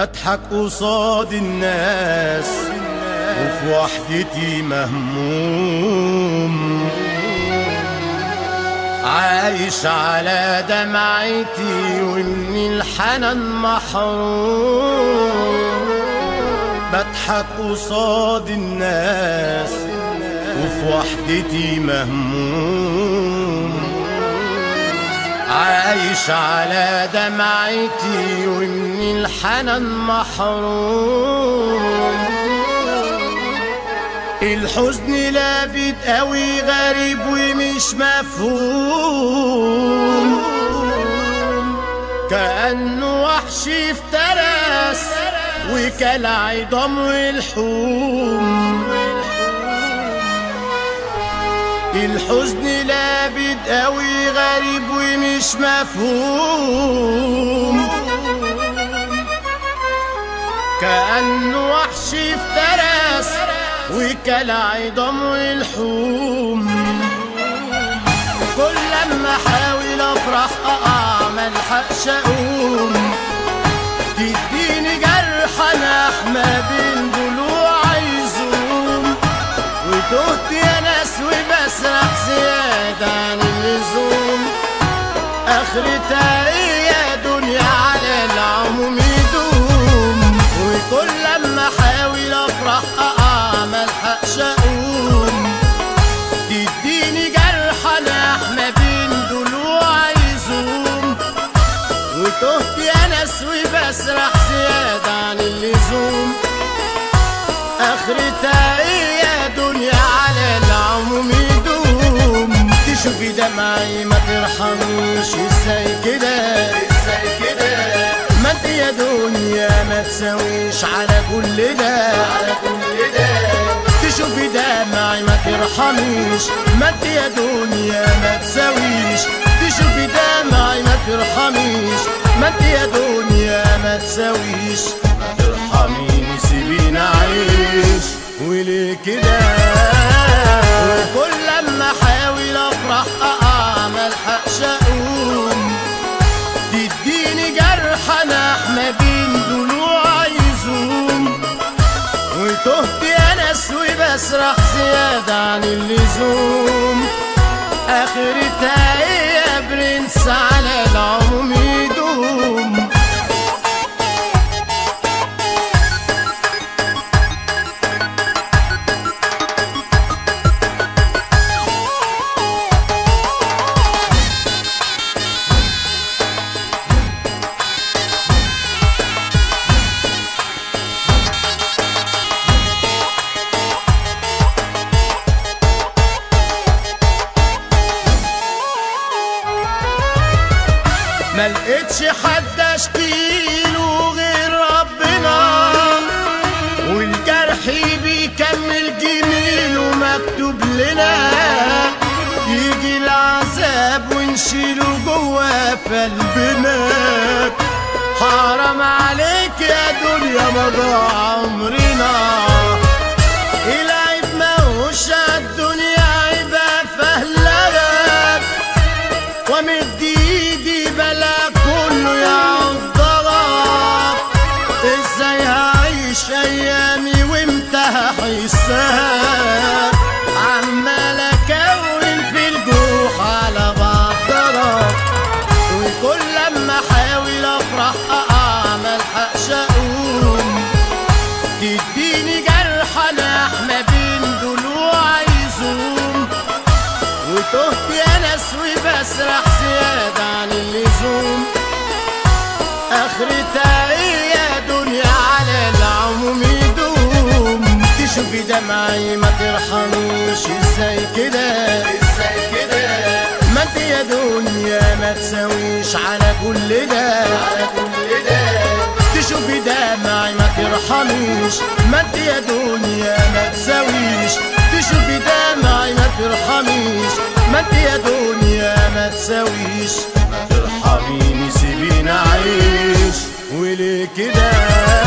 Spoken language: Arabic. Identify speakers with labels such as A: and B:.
A: بضحك قصاد الناس وفي وحدتي مهموم، عايش على دمعتي ومن الحنان محروم. بضحك قصاد الناس وفي وحدتي مهموم، عايش على دمعتي ومن الحنان محروم. الحزن لابد قوي غريب ومش مفهوم، كأنه وحش افترس وكل عظام والحوم. الحزن لابد قوي غريب ومش مفهوم، كأنه وحش افترس وكل عظام والحوم. كل لما احاول افرح اقع ملحقش اقوم، تديني جرح ناح ما بين ضلوع يزوم. وتهت يا ناس وبسرح زيادة عن اللزوم، اخرتها ايه يا دنيا على العموم يدوم. وكل لما احاول افرح اقع ملحقش اقوم، تديني جرح ناح ما بين ضلوع يزوم. وتهت يا ناس وبسرح زيادة عن اللزوم، اخرتها ايه يا دنيا على العموم يدوم. تشوفي دمعي ما ترحميش، ازاي كده ازاي كده؟ ما انت يا دنيا ما تساويش على كل ده على كل ده. تشوفي دمعي ما ترحميش، ما انت يا دنيا ما تساويش. تشوفي دمعي ما ترحميش، ما انت يا دنيا ما تساويش. ما ترحميني سيبيني اعيش وليه كده؟ وكل لما احاول افرح اقع ملحقش اقوم، تديني جرح ناح ما بين ضلوع يزوم. وتهت يا ناس وبسرح زيادة عن اللزوم، اخرتها ايه يا برنس على العموم يدوم. ملقتش حد اشكيله غير ربنا، والجرح بيكمل جميل ومكتوب لنا. يجي العذاب ونشيله جوا في قلبنا. حرام عليك يا دنيا مضى عمرنا، العيب ماهوش عالدنيا عيبة فهلك. ومد ايدي بلا كله يعضلك، ازاي هعيش ايامي وامتى هحسك؟ عمال اكون في الجروح على بعضلك. وكل لما احاول افرح اقع ملحقش اقوم، تديني جرح ناح ما بين ضلوع يزوم. وتهت يا ناس وبسرح زيادة عن اللزوم، اخرتها ايه يا دنيا على العموم يدوم. تشوفي دمعي ما ترحميش، ازاي كده ازاي كده؟ ما انت يا دنيا ما تساويش على كل ده على كل ده. تشوفي دمعي ما ترحميش، ما انت يا دنيا ما تساويش. تشوفي دمعي ما ترحميش، ما انت يا دنيا ما تساويش. ما ترحميني سيبيني اعيش وليه كده؟